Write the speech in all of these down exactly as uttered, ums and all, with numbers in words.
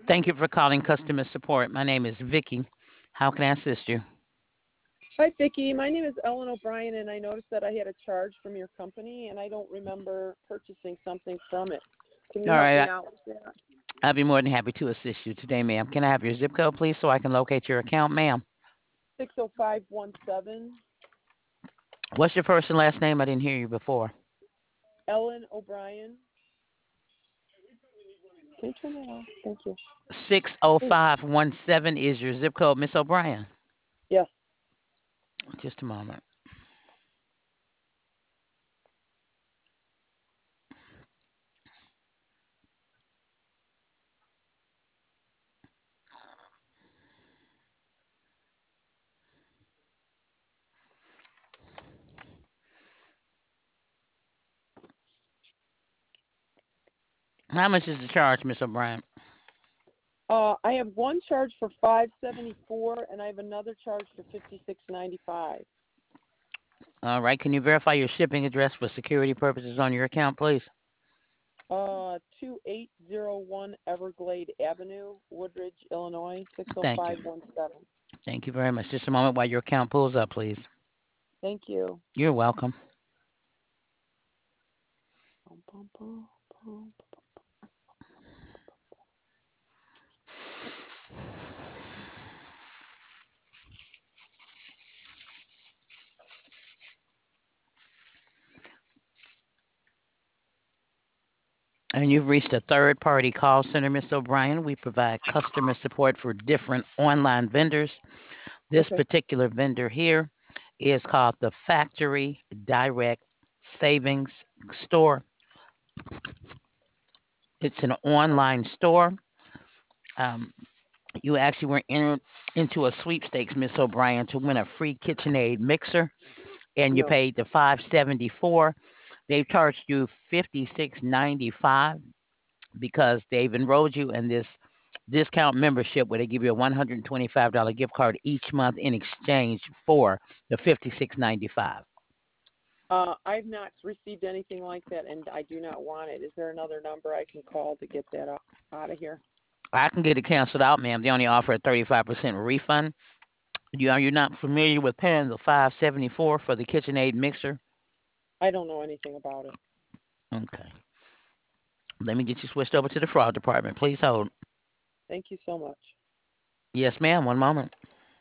Thank you for calling customer support. My name is Vicky. How can I assist you? Hi, Vicki. My name is Ellen O'Brien, and I noticed that I had a charge from your company, and I don't remember purchasing something from it. Can you All help right, me I- out with that? I'll be more than happy to assist you today, ma'am. Can I have your zip code, please, so I can locate your account, ma'am? six oh five one seven, What's your first and last name? I didn't hear you before. Ellen O'Brien. Can you turn that off? Thank you. Please. six oh five one seven is your zip code, Miss O'Brien. Yes. Just a moment. How much is the charge, Miss O'Brien? Uh, I have one charge for five seventy four, and I have another charge for fifty six ninety five. All right. Can you verify your shipping address for security purposes on your account, please? Uh, two eight zero one Everglade Avenue, Woodridge, Illinois six oh Thank you. five one seven. Thank you very much. Just a moment while your account pulls up, please. Thank you. You're welcome. Bum, bum, bum, bum. And you've reached a third party call center, Miss O'Brien. We provide customer support for different online vendors. This Okay. particular vendor here is called the Factory Direct Savings Store. It's an online store. Um, you actually were entered into a sweepstakes, Miss O'Brien, to win a free KitchenAid mixer, and you No. paid the five seventy four. They've charged you fifty six ninety five because they've enrolled you in this discount membership where they give you a one hundred twenty-five dollars gift card each month in exchange for the fifty-six ninety-five. Uh, I've not received anything like that, and I do not want it. Is there another number I can call to get that out, out of here? I can get it canceled out, ma'am. They only offer a thirty-five percent refund. You are you not familiar with paying the five seventy-four for the KitchenAid mixer? I don't know anything about it. Okay. Let me get you switched over to the fraud department. Please hold. Thank you so much. Yes, ma'am. One moment.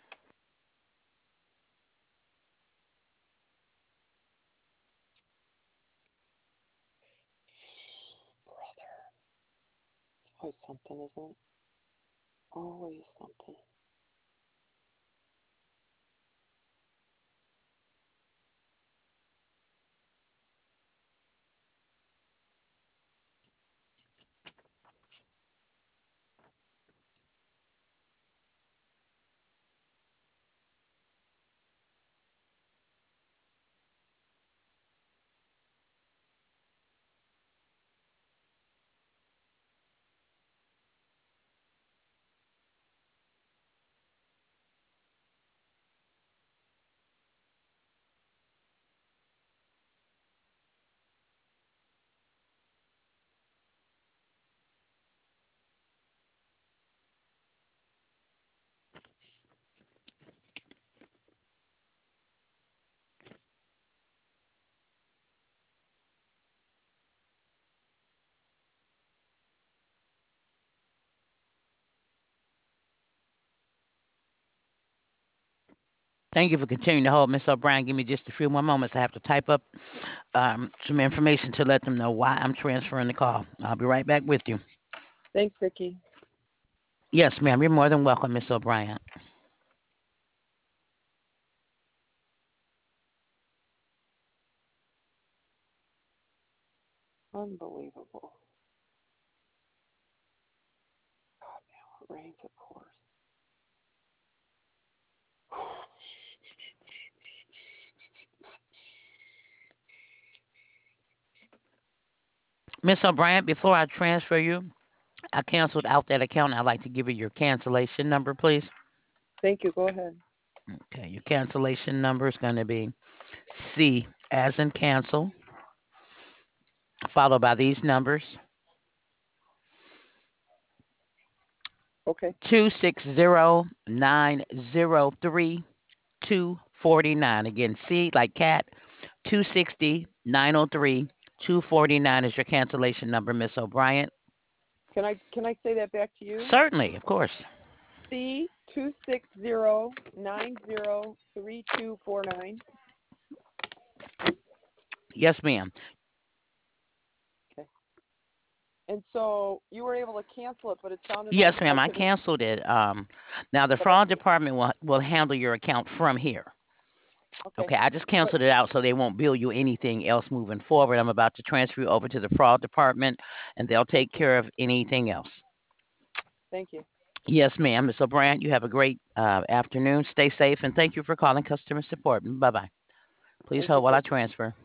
Brother. It's always something, isn't it? Always something. Thank you for continuing to hold, Miss O'Brien. Give me just a few more moments. I have to type up um, some information to let them know why I'm transferring the call. I'll be right back with you. Thanks, Vicki. Yes, ma'am. You're more than welcome, Miss O'Brien. Unbelievable. God, now it rains, of course. Miss O'Brien, before I transfer you, I canceled out that account. I'd like to give you your cancellation number, please. Thank you. Go ahead. Okay, your cancellation number is going to be C as in cancel, followed by these numbers: Okay. two six zero nine zero three two forty-nine. Again, C like cat, two sixty nine oh three two forty-nine is your cancellation number, Miss O'Brien. Can I can I say that back to you? Certainly, of course. C two six zero nine zero three two four nine. Yes, ma'am. Okay. And so you were able to cancel it, but it sounded like Yes, ma'am. I I couldn't. canceled it. Um, now the But I fraud department will will handle your account from here. okay. Okay, I just But canceled it out so they won't bill you anything else moving forward. I'm about to transfer you over to the fraud department, and they'll thank take you, care of anything else. thank you, Yes, ma'am. Miss O'Brien, you have a great uh, afternoon. Stay safe, and thank you for calling customer support. Bye bye. Please thank you hold while too. I transfer.